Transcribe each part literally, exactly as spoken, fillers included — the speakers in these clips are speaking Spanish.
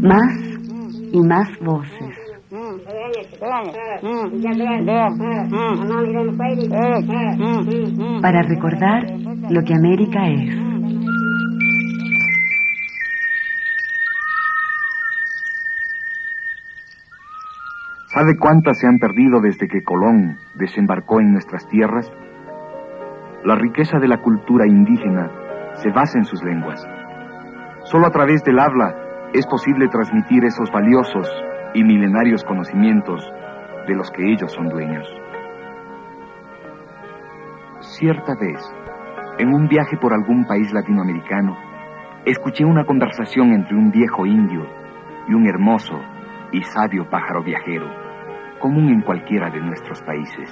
Más y más voces. Para recordar lo que América es. ¿Sabe cuántas se han perdido desde que Colón desembarcó en nuestras tierras? La riqueza de la cultura indígena se basa en sus lenguas. Solo a través del habla es posible transmitir esos valiosos y milenarios conocimientos de los que ellos son dueños. Cierta vez, en un viaje por algún país latinoamericano, escuché una conversación entre un viejo indio y un hermoso y sabio pájaro viajero, común en cualquiera de nuestros países.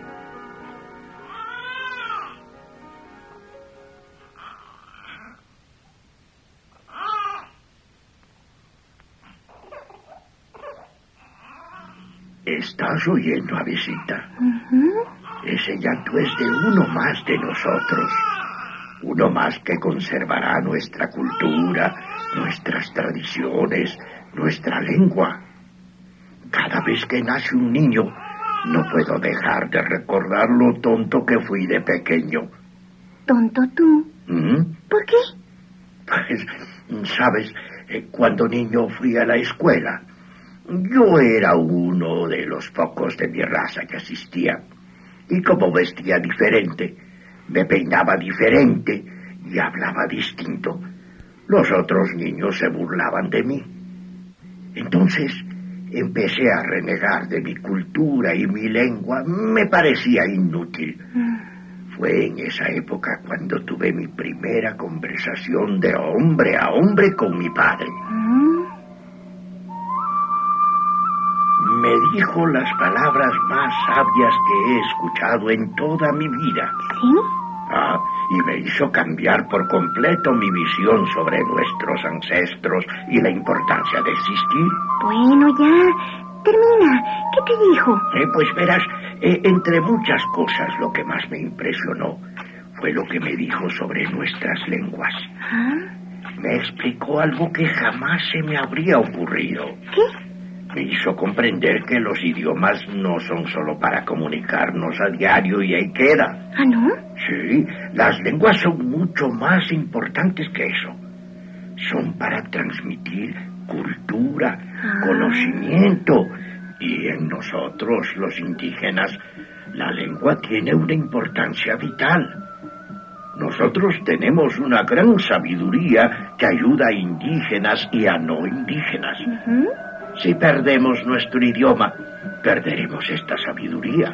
¿Estás oyendo, Avesita? Uh-huh. Ese llanto es de uno más de nosotros. Uno más que conservará nuestra cultura, nuestras tradiciones, nuestra lengua. Cada vez que nace un niño, no puedo dejar de recordar lo tonto que fui de pequeño. ¿Tonto tú? ¿Mm? ¿Por qué? Pues, sabes, cuando niño fui a la escuela, yo era uno de los pocos de mi raza que asistía. Y como vestía diferente, me peinaba diferente y hablaba distinto, los otros niños se burlaban de mí. Entonces empecé a renegar de mi cultura y mi lengua. Me parecía inútil. Mm. Fue en esa época cuando tuve mi primera conversación de hombre a hombre con mi padre. Mm. Me dijo las palabras más sabias que he escuchado en toda mi vida. ¿Sí? Ah, y me hizo cambiar por completo mi visión sobre nuestros ancestros y la importancia de existir. Bueno, ya, termina. ¿Qué te dijo? Eh, pues verás, eh, entre muchas cosas lo que más me impresionó fue lo que me dijo sobre nuestras lenguas. ¿Ah? Me explicó algo que jamás se me habría ocurrido. ¿Qué? Me hizo comprender que los idiomas no son solo para comunicarnos a diario y ahí queda. ¿Ah, no? Sí, las lenguas son mucho más importantes que eso. Son para transmitir cultura, ah. conocimiento. Y en nosotros, los indígenas, la lengua tiene una importancia vital. Nosotros tenemos una gran sabiduría que ayuda a indígenas y a no indígenas. Uh-huh. Si perdemos nuestro idioma, perderemos esta sabiduría.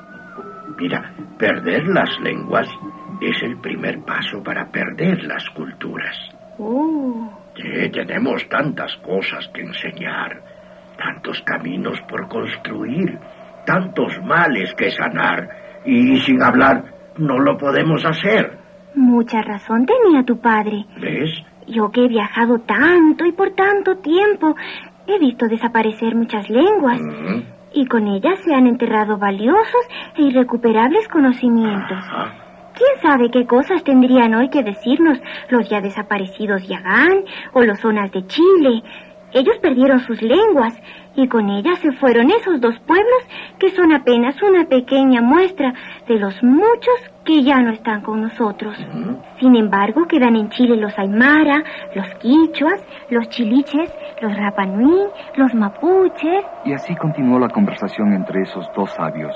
Mira, perder las lenguas es el primer paso para perder las culturas. Oh. Sí, tenemos tantas cosas que enseñar, tantos caminos por construir, tantos males que sanar, y sin hablar no lo podemos hacer. Mucha razón tenía tu padre. ¿Ves? Yo que he viajado tanto y por tanto tiempo, he visto desaparecer muchas lenguas. Mm. Y con ellas se han enterrado valiosos e irrecuperables conocimientos. Ajá. ¿Quién sabe qué cosas tendrían hoy que decirnos los ya desaparecidos Yagán o los Zonas de Chile? Ellos perdieron sus lenguas y con ellas se fueron esos dos pueblos que son apenas una pequeña muestra de los muchos que ya no están con nosotros. Uh-huh. Sin embargo, quedan en Chile los Aymara, los Quichuas, los Chiliches, los Rapa Nui, los Mapuches. Y así continuó la conversación entre esos dos sabios.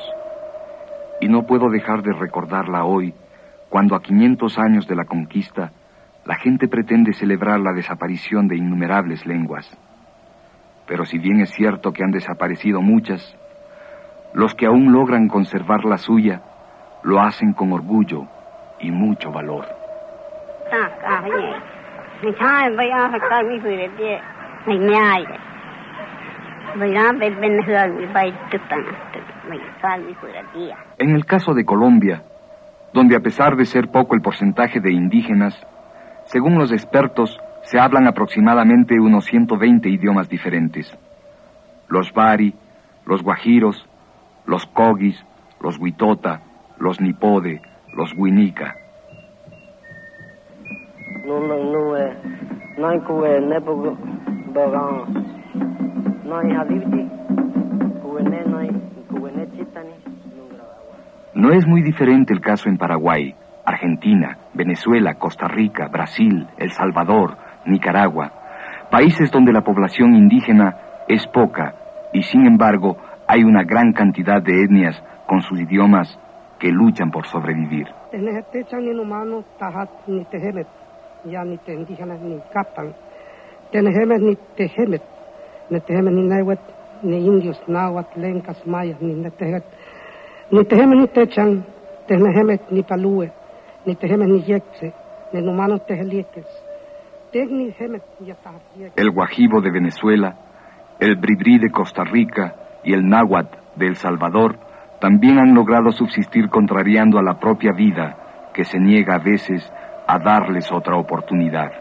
Y no puedo dejar de recordarla hoy, cuando a quinientos años de la conquista, la gente pretende celebrar la desaparición de innumerables lenguas. Pero si bien es cierto que han desaparecido muchas, los que aún logran conservar la suya, lo hacen con orgullo y mucho valor. En el caso de Colombia, donde a pesar de ser poco el porcentaje de indígenas, según los expertos, se hablan aproximadamente unos ciento veinte idiomas diferentes. Los Bari, los Guajiros, los Cogis, los Huitota, los Nipode, los Huinica. No es muy diferente el caso en Paraguay, Argentina, Venezuela, Costa Rica, Brasil, El Salvador, Nicaragua, países donde la población indígena es poca y sin embargo hay una gran cantidad de etnias con sus idiomas que luchan por sobrevivir. Ni indios, náhuatl, lencas, mayas, ni netejet. Ni tejemes ni techan, tenejemes ni palúe, ni tejemes ni yexe, ni numanos tejeliques. El guajibo de Venezuela, el bribrí de Costa Rica y el náhuatl de El Salvador también han logrado subsistir contrariando a la propia vida, que se niega a veces a darles otra oportunidad.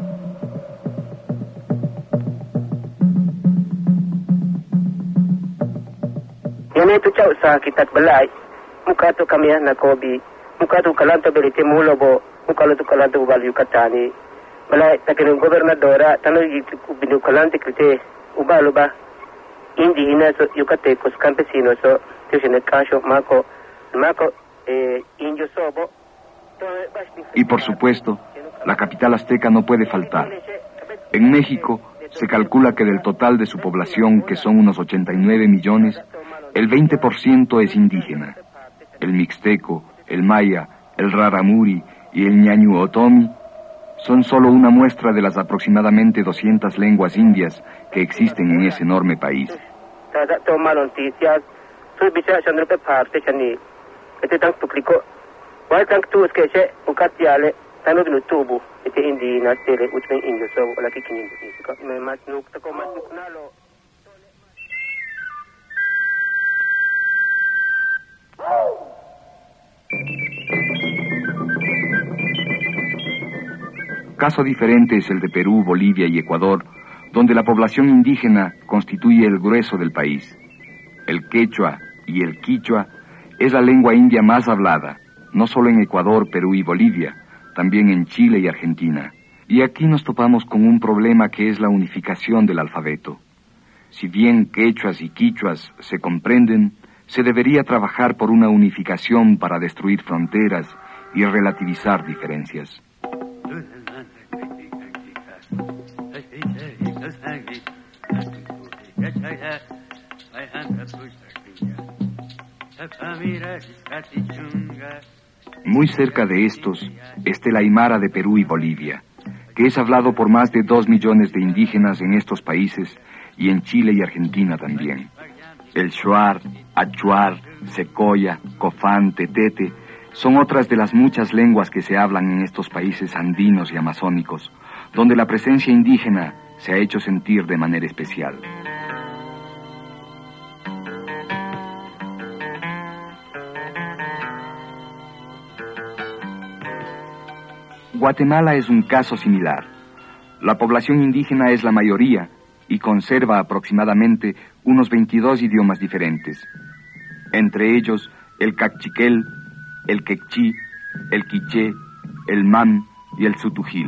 Ini tu cau sa kita belai, muka tu kami na kobi, muka tu kalanto berite mulo bo, muka tu kalanto ubal Yucatani, belai takin gobernadora tano binu kalante krite ubal ba, indígena so yucatecos campesinos so, tiene cacho maco, maco eh indio sobo. Y por supuesto, la capital azteca no puede faltar. En México se calcula que del total de su población, que son unos ochenta y nueve millones, el veinte por ciento es indígena. El mixteco, el maya, el raramuri y el ñañu otomi son solo una muestra de las aproximadamente doscientas lenguas indias que existen en ese enorme país. Caso diferente es el de Perú, Bolivia y Ecuador, donde la población indígena constituye el grueso del país. El quechua y el quichua es la lengua india más hablada, no solo en Ecuador, Perú y Bolivia, también en Chile y Argentina. Y aquí nos topamos con un problema que es la unificación del alfabeto. Si bien quechuas y quichuas se comprenden, se debería trabajar por una unificación para destruir fronteras y relativizar diferencias. Muy cerca de estos está el aymara de Perú y Bolivia, que es hablado por más de dos millones de indígenas en estos países y en Chile y Argentina también. El shuar, achuar, secoya, cofán, tetete son otras de las muchas lenguas que se hablan en estos países andinos y amazónicos, donde la presencia indígena se ha hecho sentir de manera especial. Guatemala es un caso similar. La población indígena es la mayoría y conserva aproximadamente unos veintidós idiomas diferentes, entre ellos el cachiquel, el quechí, el quiché, el mam y el sutujil.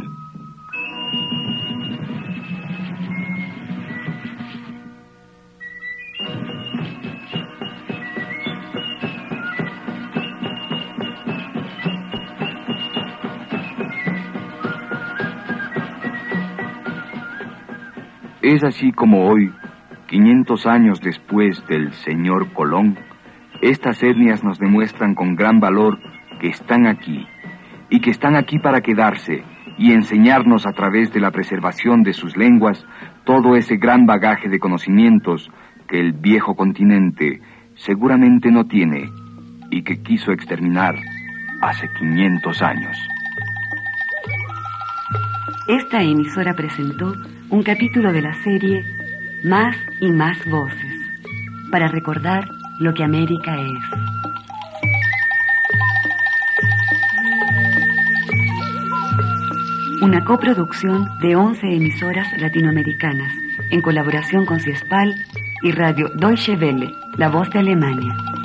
Es así como hoy, quinientos años después del señor Colón, estas etnias nos demuestran con gran valor que están aquí, y que están aquí para quedarse y enseñarnos a través de la preservación de sus lenguas todo ese gran bagaje de conocimientos que el viejo continente seguramente no tiene y que quiso exterminar hace quinientos años. Esta emisora presentó un capítulo de la serie Más y Más Voces, para recordar lo que América es. Una coproducción de once emisoras latinoamericanas, en colaboración con CIESPAL y Radio Deutsche Welle, la voz de Alemania.